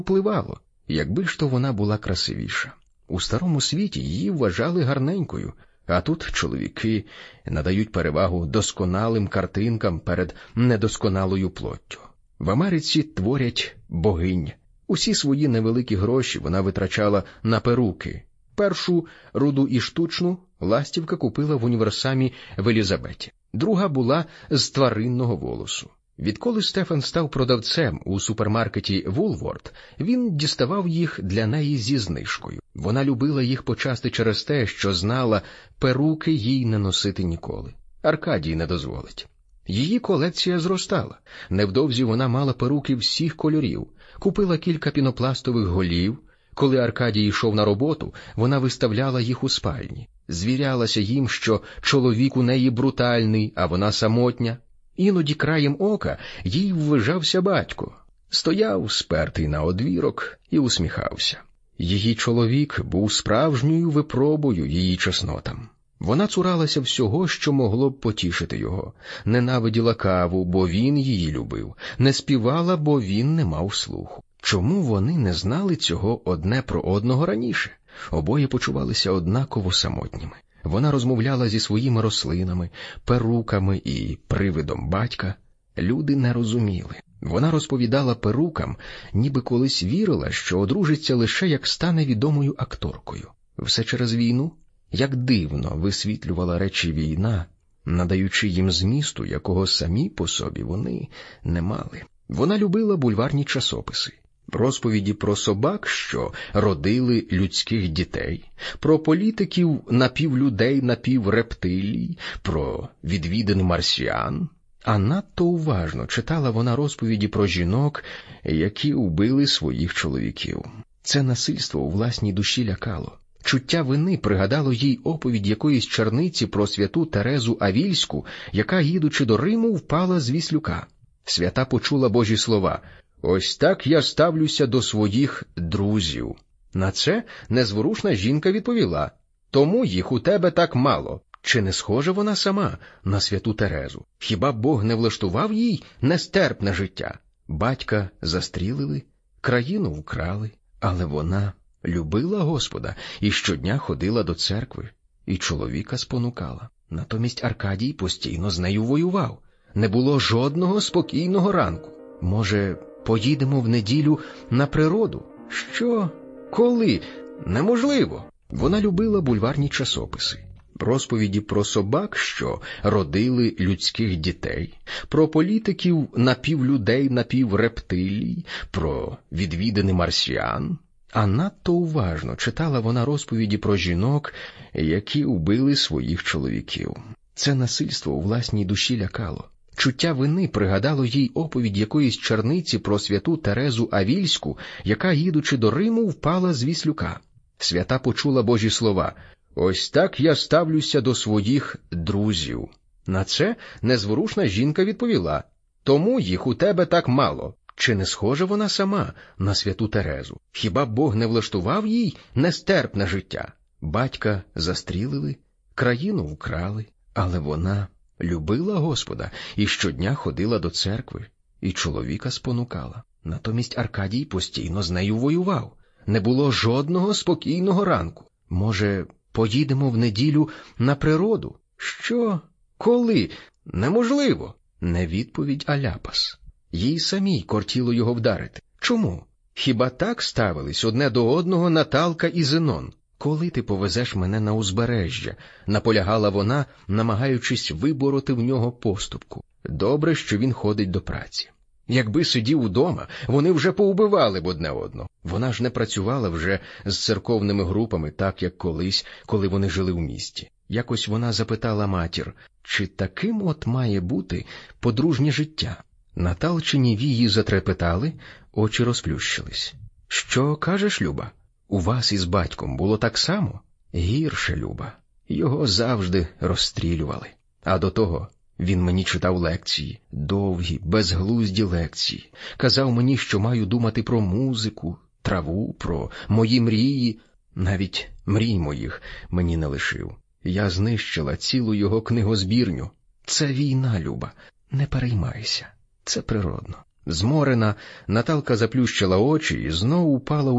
впливало, якби ж то вона була красивіша. У старому світі її вважали гарненькою, а тут чоловіки надають перевагу досконалим картинкам перед недосконалою плоттю. В Америці творять богинь. Усі свої невеликі гроші вона витрачала на перуки. Першу, руду і штучну, ластівка купила в універсамі в Елізабеті. Друга була з тваринного волосу. Відколи Стефан став продавцем у супермаркеті «Вулворд», він діставав їх для неї зі знижкою. Вона любила їх почасти через те, що знала, перуки їй не носити ніколи. Аркадій не дозволить. Її колекція зростала. Невдовзі вона мала перуки всіх кольорів, купила кілька пінопластових голів. Коли Аркадій йшов на роботу, вона виставляла їх у спальні. Звірялася їм, що чоловік у неї брутальний, а вона самотня. Іноді краєм ока їй ввижався батько. Стояв, спертий на одвірок, і усміхався. Її чоловік був справжньою випробою її чеснотам. Вона цуралася всього, що могло б потішити його. Ненавиділа каву, бо він її любив. Не співала, бо він не мав слуху. Чому вони не знали цього одне про одного раніше? Обоє почувалися однаково самотніми. Вона розмовляла зі своїми рослинами, перуками і привидом батька. Люди не розуміли. Вона розповідала перукам, ніби колись вірила, що одружиться лише як стане відомою акторкою. Все через війну? Як дивно висвітлювала речі війна, надаючи їм змісту, якого самі по собі вони не мали. Вона любила бульварні часописи. Розповіді про собак, що родили людських дітей, про політиків напівлюдей, напіврептилій, про відвідин марсіан. А надто уважно читала вона розповіді про жінок, які убили своїх чоловіків. Це насильство у власній душі лякало. Чуття вини пригадало їй оповідь якоїсь черниці про святу Терезу Авільську, яка, їдучи до Риму, впала з віслюка. Свята почула Божі слова: «Ось так я ставлюся до своїх друзів». На це незворушна жінка відповіла: «Тому їх у тебе так мало». Чи не схожа вона сама на святу Терезу? Хіба Бог не влаштував їй нестерпне життя? Батька застрілили, країну вкрали, але вона любила Господа і щодня ходила до церкви, і чоловіка спонукала. Натомість Аркадій постійно з нею воював. Не було жодного спокійного ранку. Може, поїдемо в неділю на природу? Що? Коли? Неможливо. Вона любила бульварні часописи. Розповіді про собак, що родили людських дітей, про політиків напівлюдей, напіврептилій, про відвідини марсіан. А надто уважно читала вона розповіді про жінок, які убили своїх чоловіків. Це насильство у власній душі лякало. Чуття вини пригадало їй оповідь якоїсь черниці про святу Терезу Авільську, яка, їдучи до Риму, впала з віслюка. Свята почула Божі слова: «Ось так я ставлюся до своїх друзів». На це незворушна жінка відповіла: «Тому їх у тебе так мало». Чи не схожа вона сама на святу Терезу? Хіба Бог не влаштував їй нестерпне життя? Батька застрілили, країну вкрали, але вона любила Господа і щодня ходила до церкви, і чоловіка спонукала. Натомість Аркадій постійно з нею воював. Не було жодного спокійного ранку. Може, поїдемо в неділю на природу? Що? Коли? Неможливо. Не відповідь, а ляпас. Їй самій кортіло його вдарити. Чому? Хіба так ставились одне до одного Наталка і Зенон? «Коли ти повезеш мене на узбережжя?» – наполягала вона, намагаючись вибороти в нього поступку. Добре, що він ходить до праці. Якби сидів удома, вони вже поубивали б одне одного. Вона ж не працювала вже з церковними групами так, як колись, коли вони жили в місті. Якось вона запитала матір, чи таким от має бути подружнє життя? Наталчині вії затрепетали, очі розплющились. «Що кажеш, Люба? У вас із батьком було так само?» «Гірше, Люба. Його завжди розстрілювали. А до того він мені читав лекції, довгі, безглузді лекції. Казав мені, що маю думати про музику, траву, про мої мрії. Навіть мрій моїх мені не лишив. Я знищила цілу його книгозбірню. Це війна, Люба. Не переймайся. Це природно. Зморена, Наталка заплющила очі і знов упала